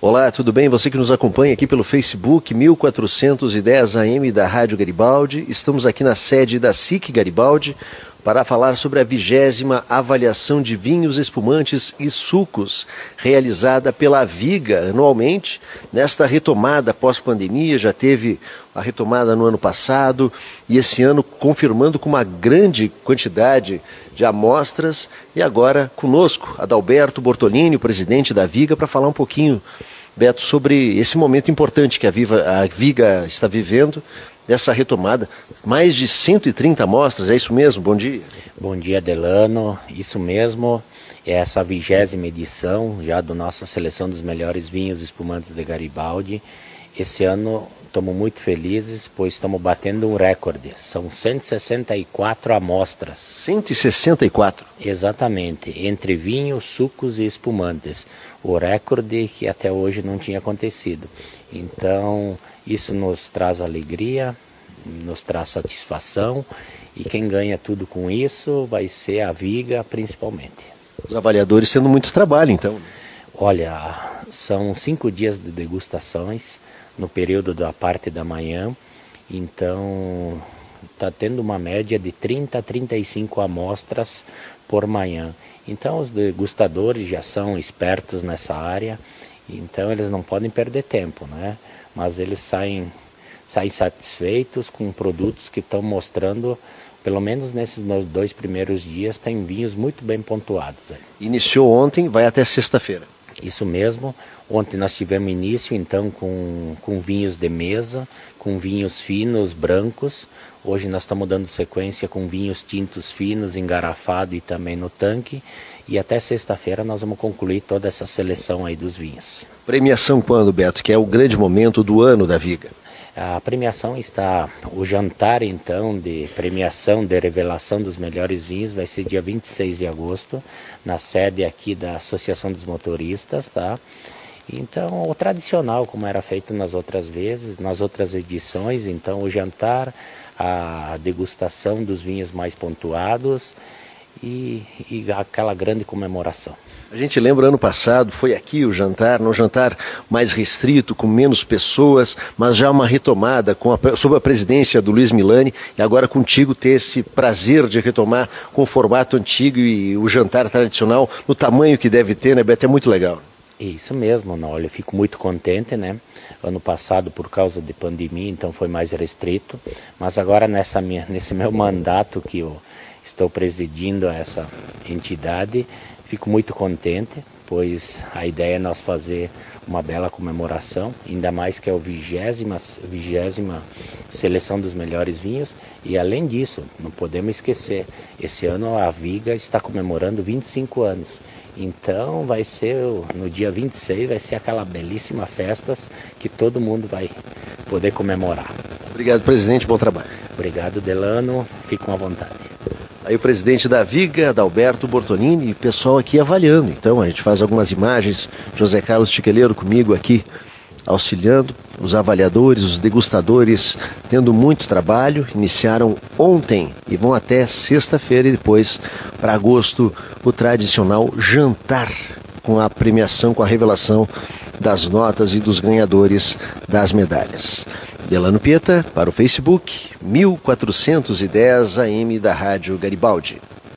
Olá, tudo bem? Você que nos acompanha aqui pelo Facebook 1410 AM da Rádio Garibaldi. Estamos aqui na sede da SIC Garibaldi para falar sobre a 20ª avaliação de vinhos, espumantes e sucos, realizada pela Viga anualmente. Nesta retomada pós-pandemia, já teve a retomada no ano passado e esse ano confirmando com uma grande quantidade de amostras. E agora conosco, Adalberto Bortolini, o presidente da Viga, para falar um pouquinho, Beto, sobre esse momento importante que a Viga está vivendo, dessa retomada. Mais de 130 amostras, é isso mesmo? Bom dia. Bom dia, Delano. Isso mesmo, é essa 20ª edição já da nossa seleção dos melhores vinhos e espumantes de Garibaldi. Esse ano estamos muito felizes, pois estamos batendo um recorde. São 164 amostras. 164? Exatamente, entre vinhos, sucos e espumantes. O recorde que até hoje não tinha acontecido. Então, isso nos traz alegria, nos traz satisfação, e quem ganha tudo com isso vai ser a Viga, principalmente. Os avaliadores tendo muito trabalho, então. Olha, são 5 dias de degustações, no período da parte da manhã, então está tendo uma média de 30 a 35 amostras por manhã. Então os degustadores já são espertos nessa área, então eles não podem perder tempo, né? Mas eles saem satisfeitos com produtos que estão mostrando, pelo menos nesses 2 primeiros dias, tem vinhos muito bem pontuados. Iniciou ontem, vai até sexta-feira. Isso mesmo. Ontem nós tivemos início então com vinhos de mesa, com vinhos finos, brancos. Hoje nós estamos dando sequência com vinhos tintos finos, engarrafado e também no tanque. E até sexta-feira nós vamos concluir toda essa seleção aí dos vinhos. Premiação quando, Beto? Que é o grande momento do ano da Viga. A premiação está, o jantar então de premiação, de revelação dos melhores vinhos vai ser dia 26 de agosto, na sede aqui da Associação dos Motoristas, tá? Então, o tradicional, como era feito nas outras vezes, nas outras edições, então o jantar, a degustação dos vinhos mais pontuados e aquela grande comemoração. A gente lembra, ano passado, foi aqui o jantar, num jantar mais restrito, com menos pessoas, mas já uma retomada sob a presidência do Luiz Milani, e agora contigo ter esse prazer de retomar com o formato antigo e o jantar tradicional, no tamanho que deve ter, né, Beto? É muito legal. Isso mesmo, não, olha, eu fico muito contente, né? Ano passado, por causa de pandemia, então foi mais restrito, mas agora nesse meu mandato que eu estou presidindo essa entidade, fico muito contente, pois a ideia é nós fazer uma bela comemoração, ainda mais que é a 20ª seleção dos melhores vinhos, e além disso, não podemos esquecer, esse ano a Viga está comemorando 25 anos, então vai ser, no dia 26, vai ser aquela belíssima festa que todo mundo vai poder comemorar. Obrigado, presidente, bom trabalho. Obrigado, Delano, fiquem à vontade. Aí o presidente da Viga, Adalberto Bortolini, e o pessoal aqui avaliando. Então a gente faz algumas imagens, José Carlos Tiqueleiro comigo aqui, auxiliando, os avaliadores, os degustadores, tendo muito trabalho. Iniciaram ontem e vão até sexta-feira e depois, para agosto, o tradicional jantar com a premiação, com a revelação das notas e dos ganhadores das medalhas. Delano Pieta, para o Facebook, 1410 AM da Rádio Garibaldi.